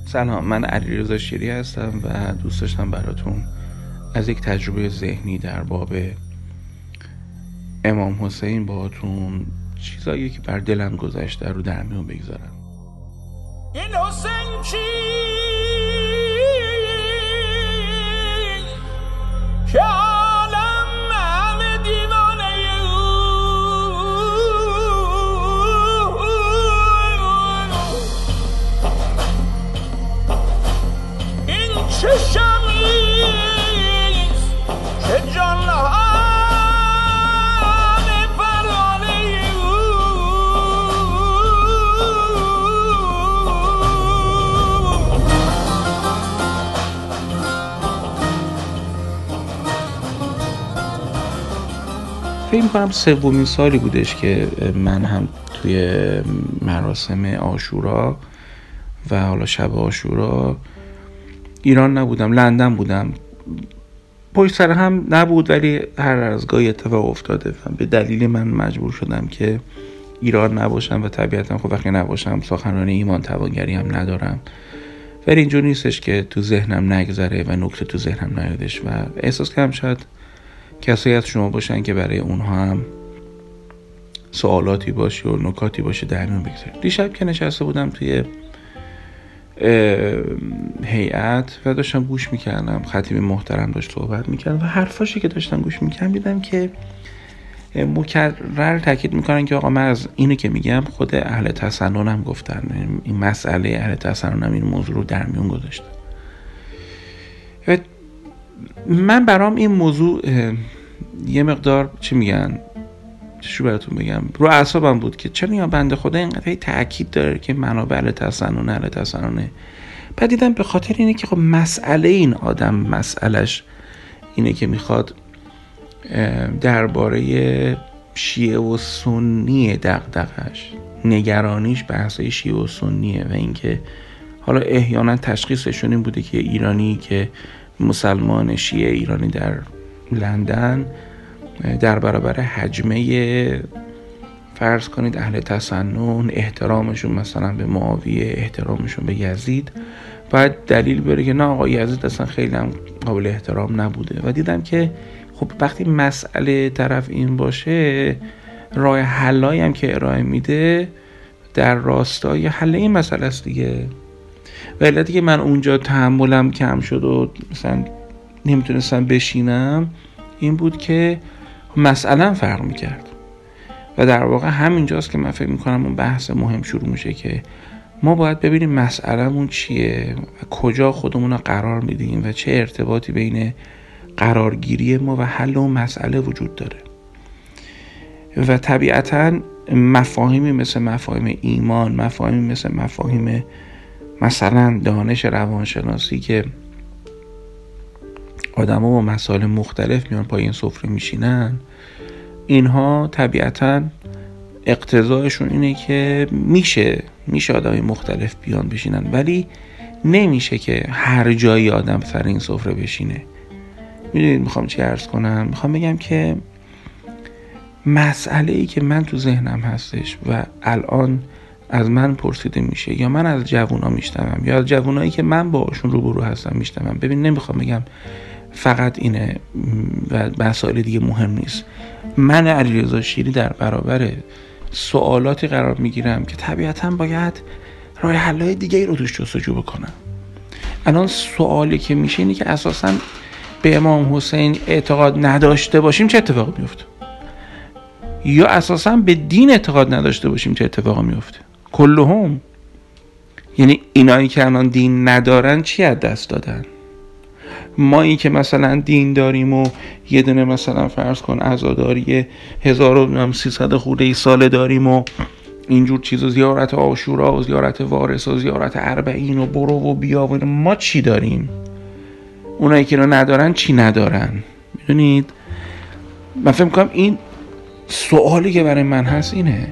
سلام، من علیرضا شیری هستم و دوست داشتم براتون از یک تجربه ذهنی در باب امام حسین باهاتون چیزایی که بر دلم گذشته رو در میون بگذارم. این حسین چی که عالم همه دیوانه این چه شمیست که جانها فکر می‌کنم سومین سالی بودش که من هم توی مراسم عاشورا و حالا شب عاشورا ایران نبودم، لندن بودم. پشت سر هم نبود ولی هر از گاهی اتفاق افتاده و به دلیل من مجبور شدم که ایران نباشم و طبیعتا خب وقتی نباشم سخنرانی ایمان توانگری هم ندارم، ولی اینجور نیستش که تو ذهنم نگذره و نکته تو ذهنم نیادش و احساس کردم شاید کسایی از شما باشن که برای اونها هم سوالاتی باشه و نکاتی باشه در میون بگذارید. دیشب که نشسته بودم توی هیئت و داشتم گوش میکردم، خطیب محترم داشت صحبت میکرد و حرفاشی که داشتم گوش میکردم دیدم که مکرر تاکید میکنن که آقا من از اینو که میگم خود اهل تسنن هم گفتن، این مسئله اهل تسنن هم این موضوع رو در میون گذاشتن و من برام این موضوع یه مقدار چی براتون بگم، رو اعصابم بود که چرا یا بنده خدا اینقدر تاکید داره که منابع اهل تسننه. بعد دیدم به خاطر اینه که خب مسئله این آدم مسئلهش اینه که میخواد درباره شیعه و سنی دغدغش، نگرانیش بحثای شیعه و سنیه و اینکه حالا احیانا تشخیصشون این بوده که ایرانی که مسلمان شیعه ایرانی در لندن در برابر حجمه فرض کنید اهل تسنن، احترامشون مثلا به معاویه، احترامشون به یزید، باید دلیل بره که نه آقا یزید اصلا خیلی هم قابل احترام نبوده. و دیدم که خب وقتی مسئله طرف این باشه راه حلایی هم که ارائه میده در راستای حل این مسئله است دیگه. و علتی که من اونجا تحملم کم شد و مثلا نمیتونستم بشینم این بود که مسئله فرق میکرد و در واقع همینجاست که من فکر میکنم اون بحث مهم شروع میشه که ما باید ببینیم مسئلهمون چیه و کجا خودمون رو قرار میدیم و چه ارتباطی بین قرارگیری ما و حل اون مسئله وجود داره. و طبیعتاً مفاهیمی مثل مفاهیم ایمان، مفاهیمی مثل مفاهیم مثلا دانش روانشناسی که آدم‌ها با مسائل مختلف میان پای این سفره میشینن، اینها طبیعتاً اقتضایشون اینه که میشه آدمای مختلف بیان بشینن، ولی نمیشه که هر جایی آدم سر این سفره بشینه. میدونید میخوام چی عرض کنم؟ میخوام بگم که مسئله‌ای که من تو ذهنم هستش و الان از من پرسیده میشه یا من از جوونا میشنوم یا از جوونایی که من باهاشون روبرو هستم میشنوم، ببین نمیخوام بگم فقط اینه و مسائل دیگه مهم نیست، من علیرضا شیری در برابر سوالاتی قرار میگیرم که طبیعتاً باید راه حل‌های دیگه‌ای رو توش جستجو بکنم. الان سوالی که میشه اینه که اساساً به امام حسین اعتقاد نداشته باشیم چه اتفاقی میفته، یا اساساً به دین اعتقاد نداشته باشیم چه اتفاقی میفته. کلهم، یعنی اینایی که الان دین ندارن چی از دست دادن؟ ما این که مثلا دین داریم و یه دونه مثلا فرض کن عزاداری 1300 خورده ساله داریم و اینجور چیز و زیارت عاشورا و زیارت وارث و زیارت اربعین و برو و بیا و ما چی داریم؟ اونایی که رو ندارن چی ندارن؟ میدونید؟ من فکر می‌کنم این سوالی که برای من هست اینه.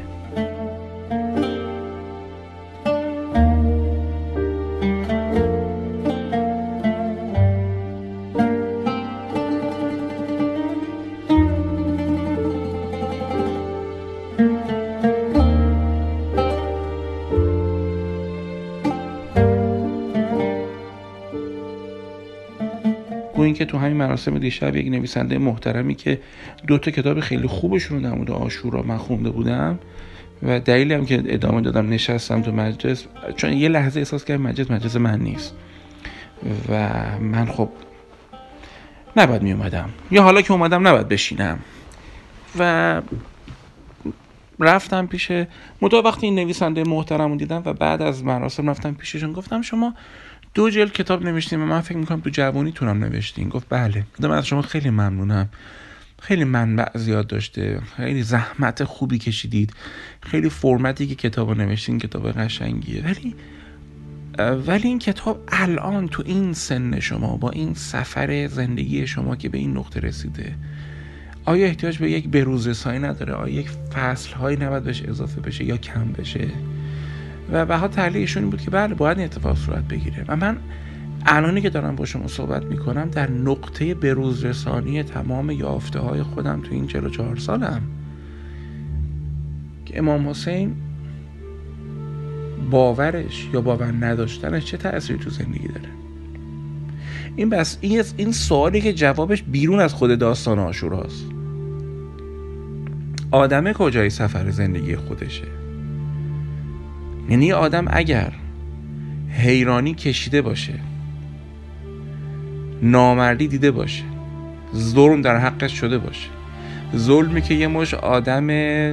اینکه تو همین مراسم دیشب یک نویسنده محترمی که 2 کتاب خیلی خوبشون رو در مورد عاشورا من خونده بودم و دلیلی هم که ادامه دادم نشستم تو مجلس، چون یه لحظه احساس کردم مجلس من نیست و من خب نباید می اومدم، یا حالا که اومدم نباید بشینم و رفتم پیش وقتی این نویسنده محترم رو دیدم و بعد از مراسم رفتم پیششون، گفتم شما 2 جلد کتاب نوشتین و من فکر میکنم تو جوانیتونم نوشتین. گفت بله. گفتم از شما خیلی ممنونم، خیلی منبع زیاد داشته، خیلی زحمت خوبی کشیدید، خیلی فرمتی که کتاب نوشتین کتاب قشنگیه، ولی این کتاب الان تو این سن شما با این سفر زندگی شما که به این نقطه رسیده آیا احتیاج به یک بروزرسانی نداره؟ آیا یک فصل‌هایی نباید بهش اضافه بشه یا کم بشه؟ و بعد تحلیلشون این بود که بله باید این اتفاق صورت بگیره. و من الانی که دارم با شما صحبت میکنم در نقطه بروزرسانی تمام یافته‌های خودم تو این 44 سالم که امام حسین باورش یا باور نداشتنش چه تأثیری تو زندگی داره. این سوالی که جوابش بیرون از خود داستان عاشوراست. آدم کجای سفر زندگی خودشه؟ یعنی آدم اگر حیرانی کشیده باشه، نامردی دیده باشه، ظلم در حقش شده باشه، ظلمی که یه مش آدم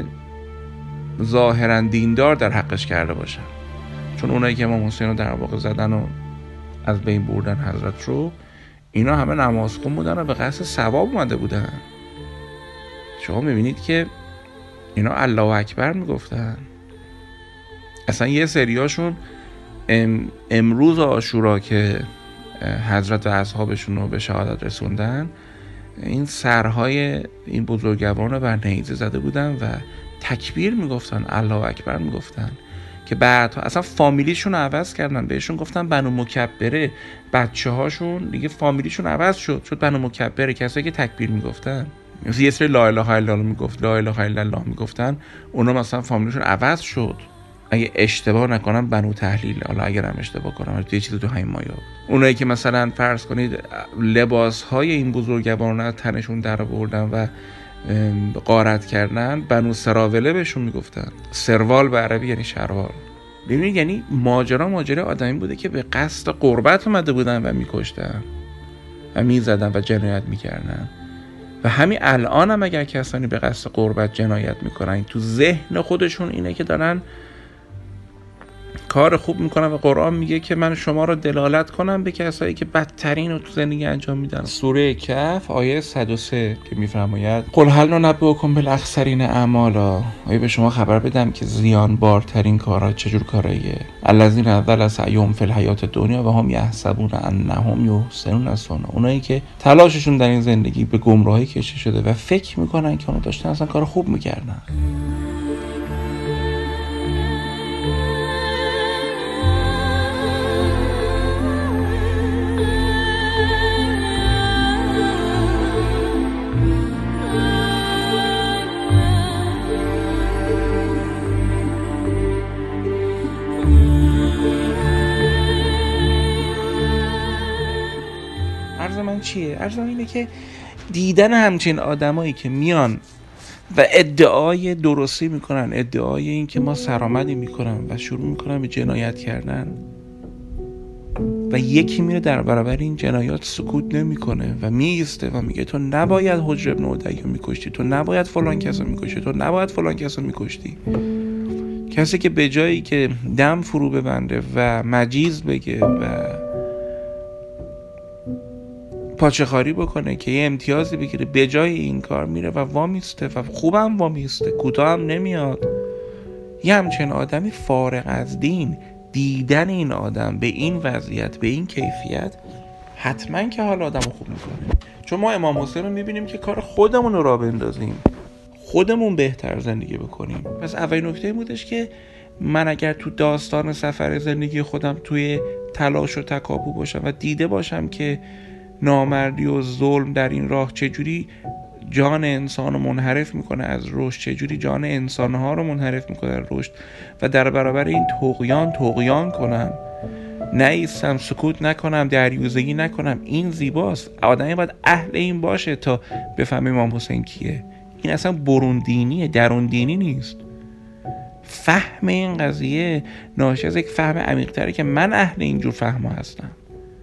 ظاهرا دیندار در حقش کرده باشه، چون اونایی که امام حسین رو در واقع زدن و از بین بردن حضرت رو، اینا همه نمازخون بودن و به قصد ثواب اومده بودن. شما میبینید که اینا الله اکبر میگفتن. اصلا یه سریاشون امروز عاشورا که حضرت و اصحابشون رو به شهادت رسوندن، این سرهای این بزرگواران رو بر نیزه زده بودن و تکبیر میگفتن، الله اکبر میگفتن، که بعد اصلا فامیلیشون رو عوض کردن، بهشون گفتن بنو مکبره. بچه هاشون دیگه فامیلیشون عوض شد بنو مکبره، کسایی که تکبیر میگفتن. یه سری لا اله الا الله میگفت، لا اله الا الله میگفتن، اونا مثلا فامیلیشون عوض شد. اگه اشتباه نکنم بنو تحلیل، حالا اگرم اشتباه کنم یه چیزی تو همین مایا. اونایی که مثلا فرض کنید لباسهای این بزرگواران از تنشون در آوردن و غارت کردن، بنو سراوله بهشون میگفتن. سروال به عربی یعنی شروال. ببینید یعنی ماجرا آدمی بوده که به قصد قربت اومده بودن و میکشتن و میزدن و جنایت میکردن. و همین الان هم اگر کسانی به قصد قربت جنایت میکنن، تو ذهن خودشون اینه که دارن کار خوب میکنن و قرآن میگه که من شما رو دلالت کنم به کسایی که بدترین رو تو زندگی انجام میدن. سوره کهف آیه 103 که میفرماید قل هل ننبئکم بالاخسرین اعمالا، آیا به شما خبر بدم که زیان بارترین کارها چجور کاراییه؟ الذین ضل سعیهم فی الحیات الدنیا و هم یحسبون انهم یحسنون صنعا، اونایی که تلاششون در این زندگی به گمراهی کشیده شده و فکر میکنن که اونا داشتن اصلا کار خوب میکردن. عرض من اینه که دیدن همچین آدمایی که میان و ادعای درستی میکنن، ادعای این که ما سرآمدی میکنن و شروع میکنن به جنایت کردن و یکی میره در برابر این جنایات سکوت نمیکنه و میسته و میگه تو نباید حجر ابن عدی میکشتی، تو نباید فلان کسو میکشتی، تو نباید فلان کسو میکشتی. کسی که به جایی که دم فرو ببنده و مجیز بگه و پاچه‌خواری بکنه که یه امتیازی بگیره، به جای این کار میره و وامیسته و خوبم وامیسته، کوتاه هم نمیاد. یه همچین آدمی فارغ از دین، دیدن این آدم به این وضعیت، به این کیفیت، حتما که حال آدم خوب میکنه. چون ما امام حسین رو میبینیم که کار خودمون رو راه بندازیم، خودمون بهتر زندگی بکنیم. پس اولین نکته این بودش که من اگر تو داستان سفر زندگی خودم توی تلاش و تکاپو باشم و دیده باشم که نامردی و ظلم در این راه چجوری جان انسان رو منحرف میکنه از رشد، چجوری جان انسانها رو منحرف میکنه از رشد و در برابر این طغیان کنن نایستم، سکوت نکنم، دریوزگی نکنم. این زیباست. آدمی باید اهل این باشه تا بفهمه امام حسین کیه. این اصلا برون دینیه، درون دینی نیست. فهم این قضیه ناشی از یک فهم عمیق‌تره که من اهل اینجور فهم‌ها هستم.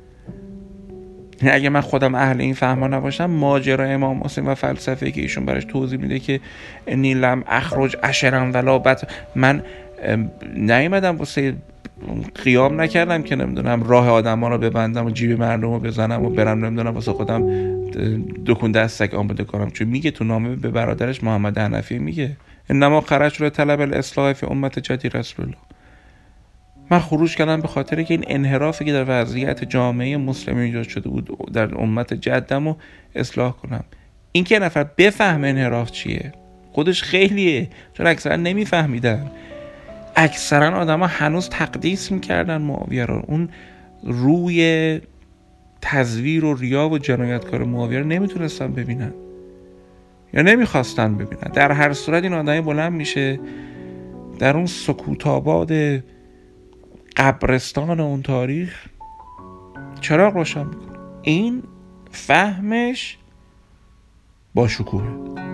اگه من خودم اهل این فهم‌ها نباشم، ماجرای امام حسین و فلسفه که ایشون براش توضیح میده که انی لم اخرج عشرا ولا بط، من نیومدم واسه قیام نکردم که نمیدونم راه آدما رو ببندم و جیب مردم رو بزنم و برم نمیدونم واسه خودم دکون دستک آماده کنم. چون میگه تو نامه به برادرش محمد حنفی میگه انما خرجت لطلب الاصلاح فی امت جدید رسول الله. من خروج کردم به خاطر که این انحرافی که در وضعیت جامعه مسلمین ایجاد شده بود در امت جدم رو اصلاح کنم. این که نفر بفهمه انحراف چیه خودش خیلیه، چون اکثرا نمیفهمیدن. اکثرا آدم ها هنوز تقدیس میکردن معاویه رو. اون روی تزویر و ریا و جنایتکار معاویه رو نمیتونستن ببینن یا نمیخواستن ببینن. در هر صورت این آدمی بلند میشه در اون سکوتاباد قبرستان اون تاریخ چراغ روشن میکنه. این فهمش با شکوهه.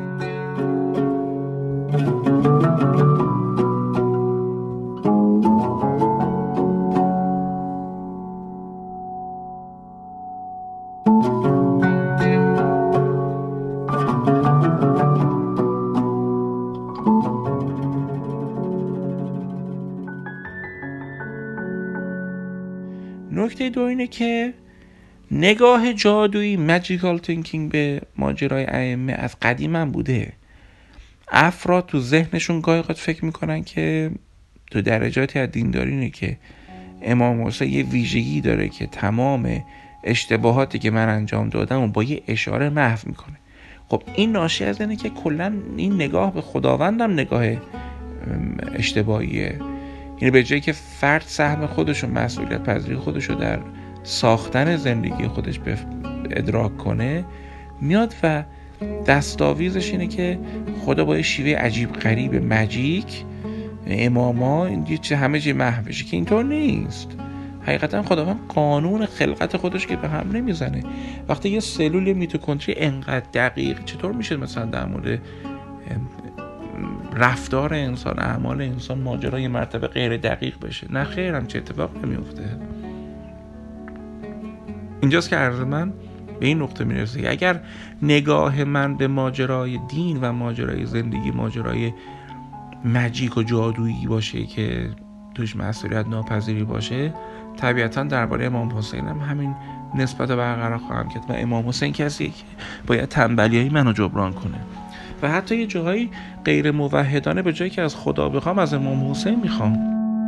نکته دو اینه که نگاه جادویی ماجیکال تینکینگ به ماجرای ائمه از قدیم هم بوده. افراد تو ذهنشون گاهی اوقات فکر میکنن که تو درجاتی از دینداری اینه که امام حسین یه ویژگی داره که تمام اشتباهاتی که من انجام دادم و با یه اشاره محو میکنه. خب این ناشی از اینه که کلا این نگاه به خداوندم نگاه اشتباهیه. یعنی به جایی که فرد سهم خودش و مسئولیت پذیری خودش رو در ساختن زندگی خودش ادراک کنه، میاد و دستاویزش اینه که خدا با یه شیوه عجیب غریب ماجیک اماما همه چی محو بشه، که اینطور نیست. حقیقتا خداوند قانون خلقت خودش که به هم نمیزنه. وقتی یه سلول میتوکندری انقدر دقیق، چطور میشه مثلا در مورد رفتار انسان، اعمال انسان ماجرای مرتبه غیر دقیق بشه؟ نه خیر، هم چه اتفاق نمیفته. اینجاست که عرض من به این نقطه میرسه که اگر نگاه من به ماجرای دین و ماجرای زندگی ماجرای ماجیک و جادویی باشه که توش مسئولیت ناپذیری باشه، طبیعتا درباره امام حسین هم همین نسبت رو برقرار خواهم کرد و امام حسین کسیه که باید تنبلیای منو جبران کنه. و حتی یه جاهای غیر موحدانه به جایی که از خدا بخوام از امام حسین میخوام.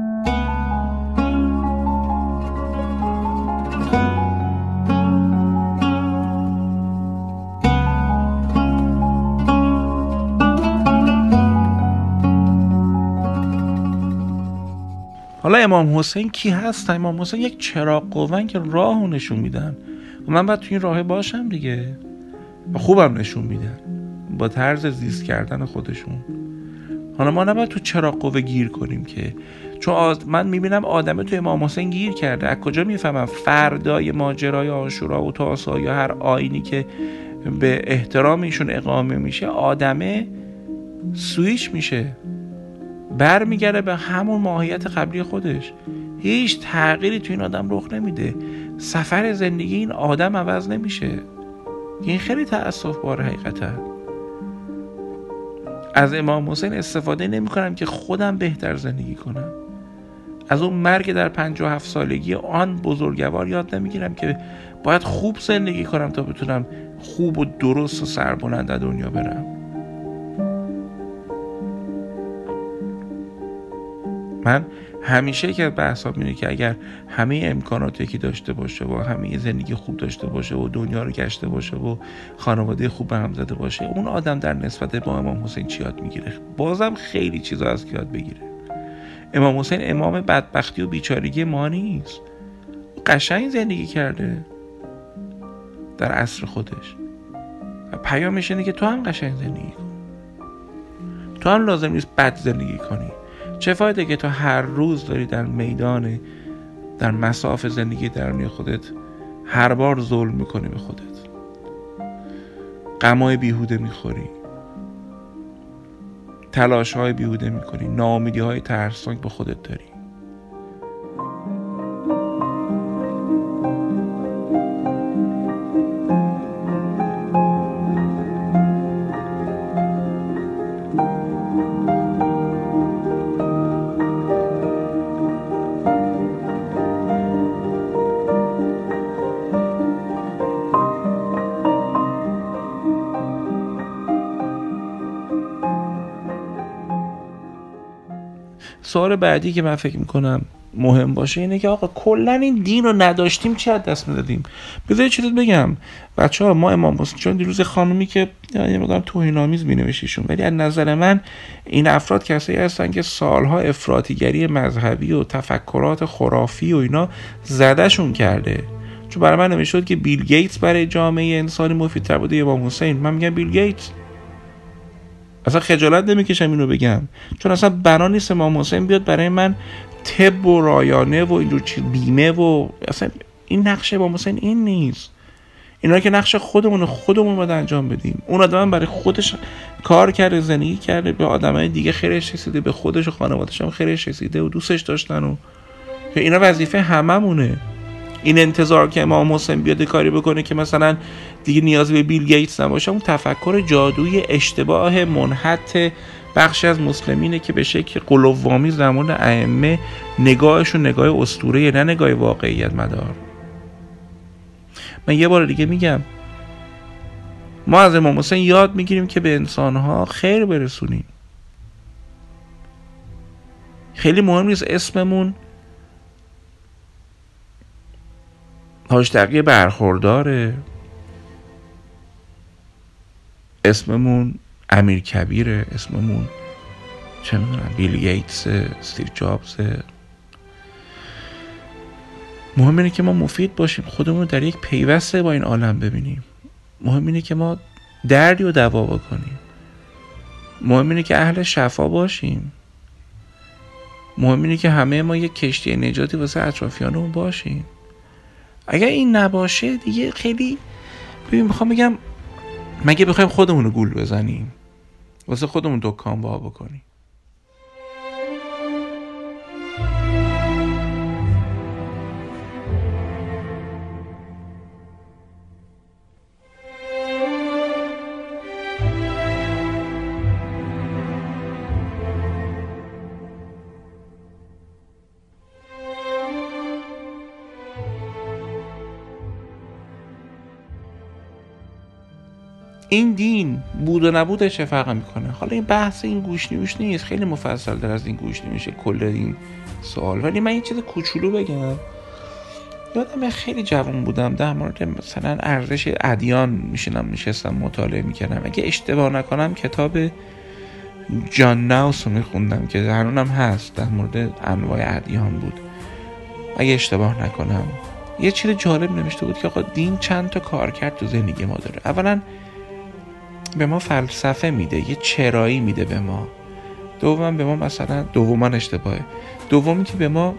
حالا امام حسین کی هست؟ امام حسین یک چراغ قوان که راهو نشون میدن و من باید تو این راه باشم دیگه. و خوبم نشون میدن با طرز زیست کردن خودشون. حالا ما نباید تو چراغ قوه گیر کنیم که چون من میبینم آدمه تو امام حسین گیر کرده. از کجا میفهمم فردای ماجرای عاشورا و تاسوعا یا هر آیینی که به احترام ایشون اقامه میشه آدمه سویچ میشه، برمیگرده به همون ماهیت قبلی خودش. هیچ تغییری تو این آدم رخ نمیده. سفر زندگی این آدم عوض نمیشه. این خیلی تأسف باره. حقیقتا از امام حسین استفاده نمی کنم که خودم بهتر زندگی کنم. از اون مرگ در 57 سالگی آن بزرگوار یاد نمیگیرم که باید خوب زندگی کنم تا بتونم خوب و درست و سربلند در دنیا برم. من همیشه که بحثم اینه که اگر همه امکاناتی که داشته باشه و همه زندگی خوب داشته باشه و دنیا رو گشته باشه و خانواده خوب به هم زده باشه، اون آدم در نسبت با امام حسین چی یاد میگیره؟ بازم خیلی چیزا از یاد بگیره. امام حسین امام بدبختی و بیچارگی ما نیست. قشنگ زندگی کرده در عصر خودش و پیامش اینه که تو هم قشنگ زندگی کن. تو هم لازم نیست بد زندگی کنی. چه فایده که تو هر روز داری در میدان در مساف زندگی درونی خودت هر بار ظلم میکنی به خودت، غمای بیهوده میخوری، تلاش‌های بیهوده میکنی، ناامیدی‌های ترسناک به خودت داری. سوال بعدی که من فکر میکنم مهم باشه اینه که آقا کلا این دین رو نداشتیم چی از دست میدادیم؟ بذار چیزی بگم بچه‌ها، ما امام حسین چون دیروز خانومی که یعنی میگم توهین‌آمیز می‌نوشتیشون، ولی از نظر من این افراد کسایی هستن که سالها افراطیگری مذهبی و تفکرات خرافی و اینا زدشون کرده. چون برای من نمیشد که بیل گیتس برای جامعه انسانی مفیدتر بوده یا امام حسین، من میگم بیل گیتس. اصلا خجالت نمیکشم اینو بگم، چون اصلا بنا نیست امام حسین بیاد برای من طب و رایانه و اینجور چیز بیمه و اصلا این نقش امام حسین این نیست. اینا که نقش خودمون باید انجام بدیم. اون آدم برای خودش کار کرده، زندگی کرده، به آدمای دیگه خیرش رسیده، به خودش و خانواده‌اش هم خیرش رسیده و دوستش داشتن و اینا وظیفه هممونه. این انتظار که امام حسین بیاد کاری بکنه که مثلا دیگه نیازی به بیل گیتس نباشه، اون تفکر جادویی اشتباه منحط بخشی از مسلمینه که به شکل قلوآمیز در مورد ائمه نگاهشون نگاه اسطوره‌ای، نه نگاه واقعیت مدار. من یه بار دیگه میگم ما از امام حسین یاد میگیریم که به انسانها خیر برسونیم. خیلی مهم نیست اسممون هاشتقی برخورداره، اسممون امیر کبیره، اسممون چه میدونم بیل گیتس، استیو جابز. مهم اینه که ما مفید باشیم، خودمون رو در یک پیوسته با این عالم ببینیم. مهم اینه که ما دردی رو دوا بکنیم. مهم اینه که اهل شفا باشیم. مهم اینه که همه ما یک کشتی نجاتی واسه اطرافیانمون باشیم. اگر این نباشه دیگه خیلی میخوام بگم مگه بخوایم خودمون رو گول بزنیم واسه خودمون دکان وا بکنیم؟ این دین بود و نبودش چه فرق میکنه؟ حالا این بحث این گوشنیوش نیست، خیلی مفصل در از این گوشنیوشه کل این سوال. ولی من یه چیز کوچولو بگم. یادم خیلی جوان بودم در مورد مثلا ارزش ادیان نشستم مطالعه میکردم. اگه اشتباه نکنم کتاب جان ناوس رو میخوندم که هنوزم هست، در مورد انواع ادیان بود اگه اشتباه نکنم. یه چیز جالب نوشته بود که آقا دین چند تا کارکرد تو زندگی ما داره. اولا به ما فلسفه میده، یه چرایی میده به ما. دوما به ما مثلا دومی که به ما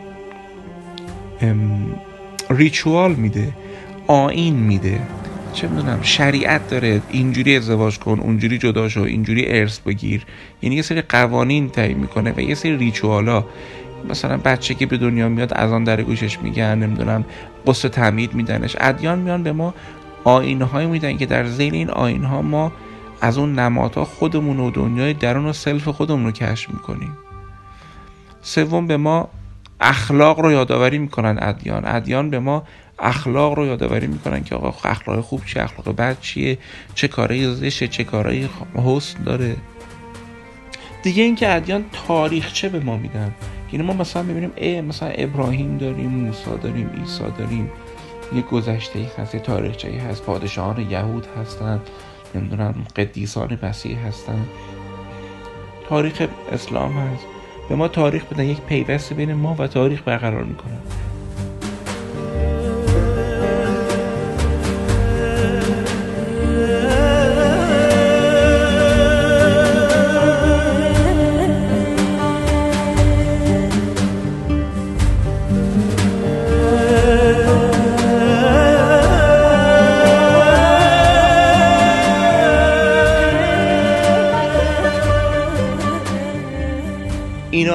ریچوال میده، آیین میده، چه میدونم شریعت داره، اینجوری ازدواج کن، اونجوری جدا شو، اینجوری ارث بگیر. یعنی یه سری قوانین تعیین میکنه و یه سری ریچوالا. مثلا بچه که به دنیا میاد از آن در گوشش میگن، نمیدونم قصه تعمید میدنش. ادیان میان به ما آیین‌های میدن که در ذیل این آیین‌ها ما از اون نمادها خودمون و دنیای درون و سلف خودمون رو کشف میکنیم. سوم به ما اخلاق رو یادآوری میکنن ادیان به ما اخلاق رو یادآوری میکنن که آقا اخلاق خوب چیه، اخلاق بد چیه، چه کارهای زشته، چه کارهای حسن داره. دیگه این که ادیان تاریخچه به ما میدن. یعنی ما مثلا میبینیم مثلا ابراهیم داریم، موسی داریم، عیسی داریم، یه گذشته‌ای هست، یه تاریخچه‌ای هست، پادشاهان یهود هستن، نمیدونم قدیسان مسیح هستن، تاریخ اسلام هست. به ما تاریخ بدن، یک پیوست بین ما و تاریخ برقرار میکنن.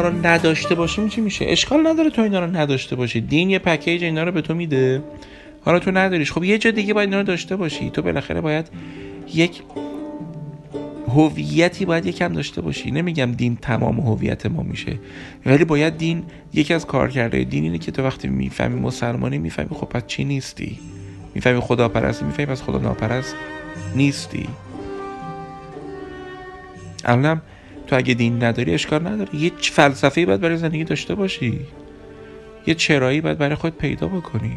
رو نداشته باشیم چی میشه؟ اشکال نداره تو اینا رو نداشته باشی، دین یه پکیج اینا رو به تو میده، حالا تو نداریش، خب یه جا دیگه باید اینا رو داشته باشی. تو بالاخره باید یک هویتی باید یکم داشته باشی. نمیگم دین تمام هویت ما میشه، ولی باید دین، یکی از کارکردهای دین اینه که تو وقتی میفهمی مسلمانی میفهمی خب پس چی نیستی، میفهمی خدا پرستی میفهمی پس خدا ناپرست نیستی. الانم تو اگه دین نداری اشکال نداره، یه فلسفه‌ای باید برای زندگی داشته باشی، یه چرایی باید برای خود پیدا بکنی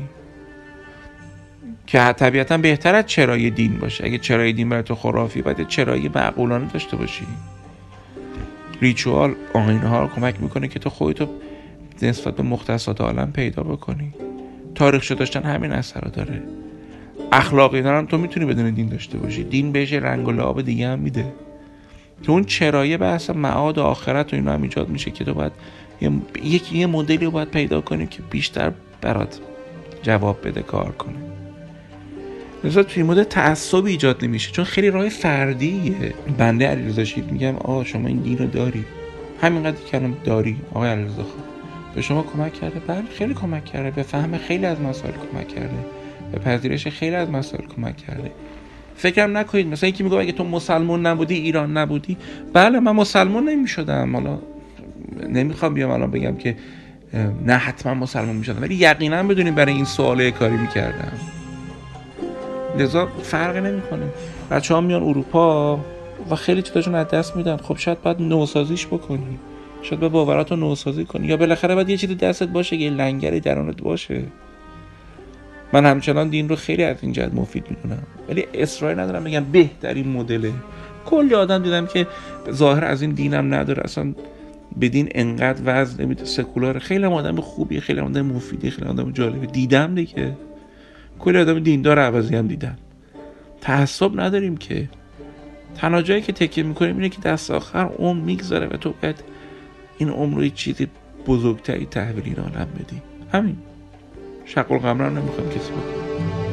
که طبیعتا بهتر از چرای دین باشه. اگه چرای دین برای تو خرافی، باید چرایی معقولانه داشته باشی. ریچوال، آیین‌ها رو کمک میکنه که تو خودتو نسبت به مختصات عالم پیدا بکنی. تاریخچه داشتن همین اثر رو داره. اخلاق اینا هم تو میتونی بدون دین داشته باشی، دین بهش رنگ و لعاب دیگه هم میده. تو اون چرایه بحث معاد و آخرت و اینا هم ایجاد میشه که تو باید یه مدلی رو باید پیدا کنی که بیشتر برات جواب بده، کار کنه. لذا توی مدل تعصب ایجاد نمیشه، چون خیلی راه فردیه. بنده علیرضا شید میگم آقا شما این دین رو داری، همینقدر کلام داری آقای علیرضا خان به شما کمک کرده؟ بله خیلی کمک کرده، به فهم خیلی از مسائل کمک کرده، به پذیرش خیلی از مسائل کمک کرده. فکرم نکنید مثلا یکی میگه اگه تو مسلمان نبودی ایران نبودی. بله من مسلمان نمیشدم، حالا نمیخوام بیام الان بگم که نه حتما مسلمان میشدم، ولی یقینا بدونید برای این سواله کاری میکردم. لذا فرقی نمیکنه. بچه‌ها میان اروپا و خیلی چیزاشون از دست میدن، خب شاید باید نوسازیش بکنی، شاید به باوراتو نوسازی کنی، یا بالاخره باید یه چیزی دستت باشه، یه لنگری درونت باشه. من همچنان دین رو خیلی از این جهت مفید میدونم، ولی اصرار ندارم بگم بهترین مدله. کلی آدم دیدم که ظاهر از این دینم نداره، اصلا به دین انقدر وزن نمیده، سکولاره، خیلی آدم خوبی، خیلی آدم مفیدی، خیلی آدم جالبی دیدم دیگه. کلی آدم دیندار عوضی هم دیدم. تعصب نداریم که، تنها جایی که تکیه میکنیم اینه که دست آخر عمر میگذره و تو باید این عمر رو یه چیزی بزرگتری تحویل این عالم بدی. همین. شق القمر هم نمیخوام کسی بکنم.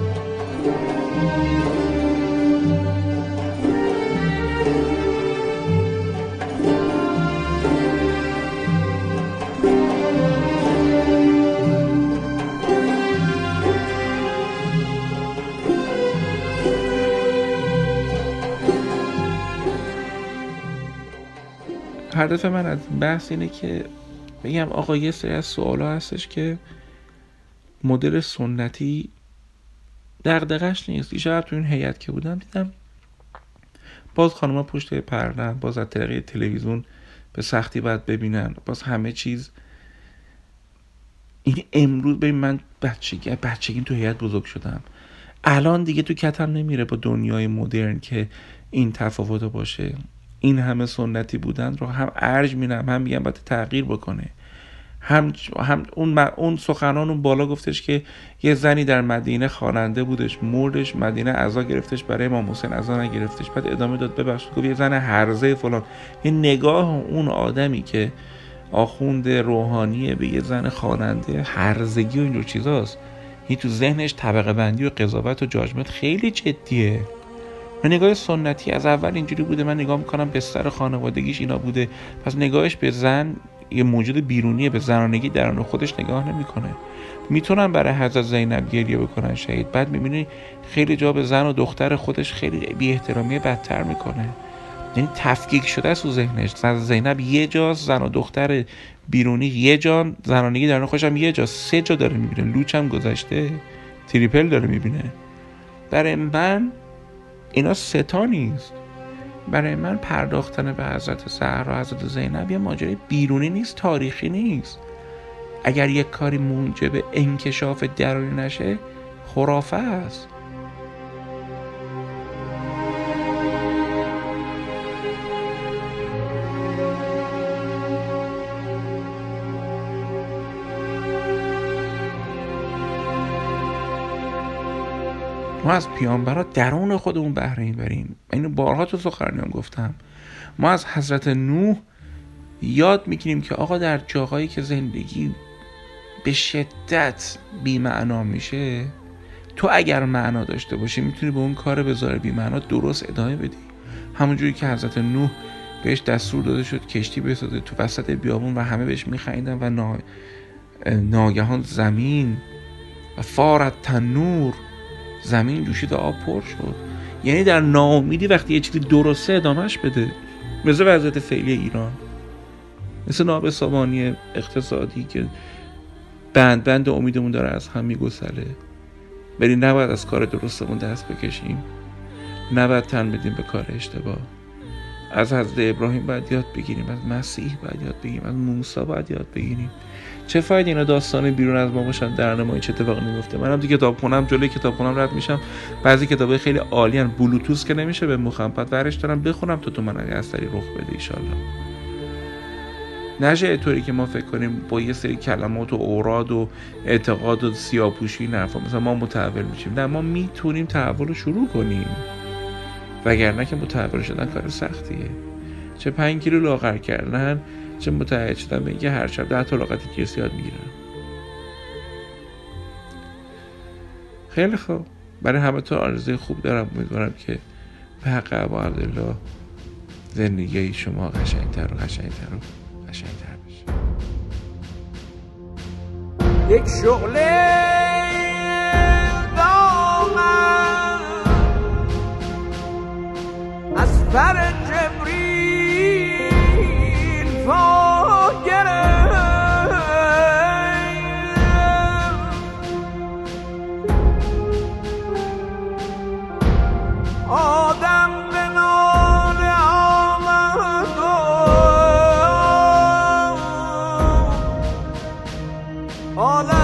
هدف من از بحث اینه که بگم آقا یه سری از سوالا هستش که مدل سنتی دغدغش نیست. دیشب تو این هیئت که بودم دیدم باز خانم‌ها پشت پرده‌ن، باز از طریق تلویزیون به سختی باید ببینن، باز همه چیز این امروز. ببین من بچگی تو هیئت بزرگ شدم، الان دیگه تو کتم نمیره با دنیای مدرن که این تفاوت باشه. این همه سنتی بودن رو هم ارج میرم، هم میگم باید تغییر بکنه. هم اون سخنان اون بالا گفتش که یه زنی در مدینه خواننده بودش، مردش، مدینه عزا گرفتش، برای امام حسین عزا نگرفتش. بعد ادامه داد ببخشید گفت یه زن هرزه فلان. یه نگاه اون آدمی که آخونده روحانیه به یه زن خواننده هرزگی و اینجور چیزاست، این تو ذهنش طبقه بندی و قضاوت و جاجمنت خیلی جدیه. من نگاه سنتی از اول اینجوری بوده، من نگاه میکنم بستر خانوادگیش اینا بوده، پس نگاهش به زن یه موجود بیرونیه، به زنانگی درون خودش نگاه نمیکنه. میتونن برای حضرت زینب گریه بکنن شهید، بعد میبینی خیلی جا به زن و دختر خودش خیلی بی احترامی بدتر میکنه. یعنی تفکیک شده است تو ذهنش. زینب یه جا، زن و دختر بیرونی یه جا، زنانگی درون خودش هم یه جا، 3 جا داره میبینه، لوچ هم گذشته، تریپل داره میبینه. برای من اینا ستا نیست. برای من پرداختن به حضرت زهرا، حضرت زینب یه ماجرای بیرونی نیست، تاریخی نیست. اگر یک کاری موجب انکشاف درونی نشه خرافه است. ما از پیامبرا درون خودمون بهره میبریم. اینو بارها تو سخنرانیام گفتم. ما از حضرت نوح یاد میگیریم که آقا در جاهایی که زندگی به شدت بی معنا میشه، تو اگر معنا داشته باشی میتونی به اون کار بذاره بی معنا درست ادامه بدی. همونجوری که حضرت نوح بهش دستور داده شد کشتی بسازه تو وسط بیابون و همه بهش میخندیدن و ناگهان زمین و فارت تنور، زمین جوشید و آب پر شد. یعنی در ناامیدی وقتی یه چیزی درسته ادامهش بده، مثل وضعیت فعلی ایران، مثل نابسامانی اقتصادی که بند امیدمون داره از هم میگسله. ولی نباید از کار درستمون دست بکشیم، نباید تن بدیم به کار اشتباه. از حضرت ابراهیم باید یاد بگیریم، از مسیح باید یاد بگیریم، از موسی باید یاد بگیریم. چه فایده اینا داستان بیرون از ما باشن در نمای چه اتفاقی نمیفته. منم دیگه کتابخونم، جلوی کتابخونم رد میشم، بعضی کتابای خیلی عالی ان، بلوتوث که نمیشه به مخم، بعد ورش دارم بخونم تو من اگه اثری رخ بده ان شاء الله. نشه اینطوری که ما فکر کنیم با یه سری کلمات و اوراد و اعتقاد و سیاه‌پوشی نرفا مثلا ما متحول میشیم. نه، ما میتونیم تحول رو شروع کنیم، وگرنه که متحول شدن کار سختیه. چه 5 کیلو لاغر کردن، چه متحول شدن به اینکه هر شب 10 تا لغت انگلیسی یاد میگیرن. خیلی خوب، برای همه تا آرزوی خوب دارم. امیدوارم که به حق ابا عبدالله زندگی شما قشنگتر و قشنگتر و قشنگتر بشه. یک شعله دامن از پر جبریل وا گرفت، آدم به ناله آمد و عالم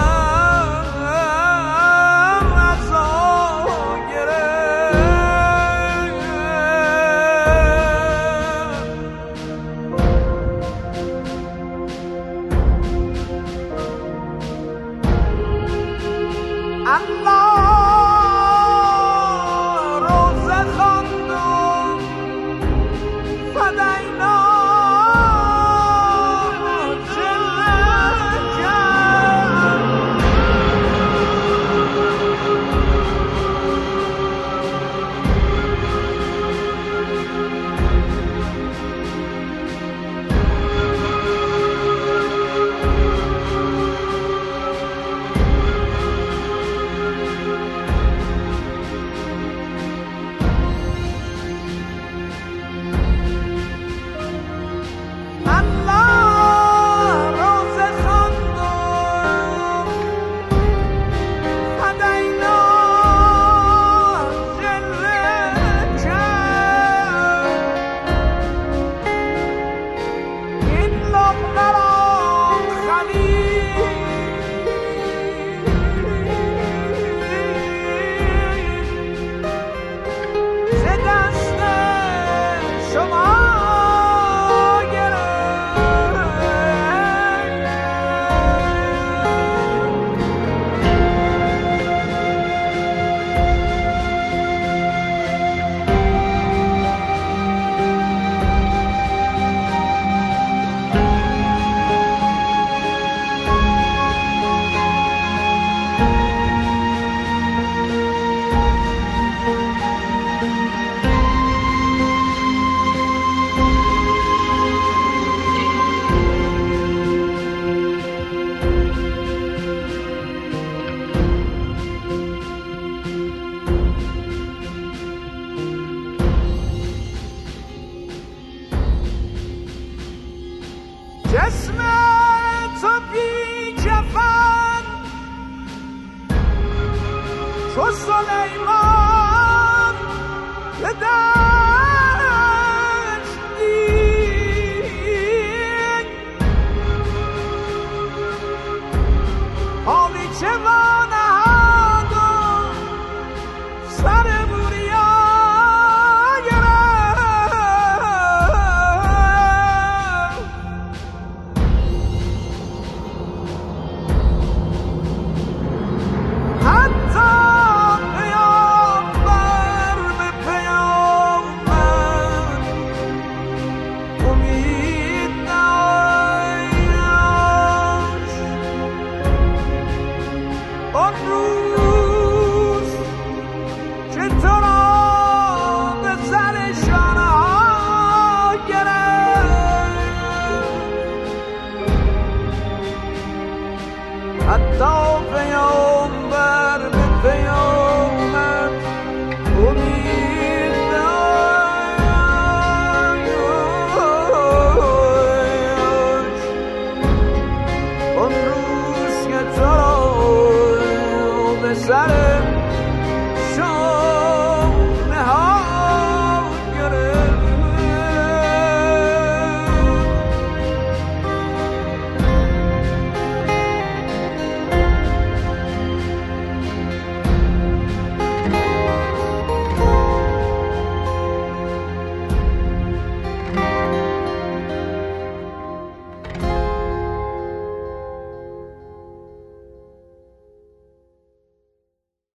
جسم تو بی کفن چو سلیمان به دشت دید، حالی چه وانهاد و سر بوریا حتی پیامبر به پیامت امید داشت. آن روز که تو را به سر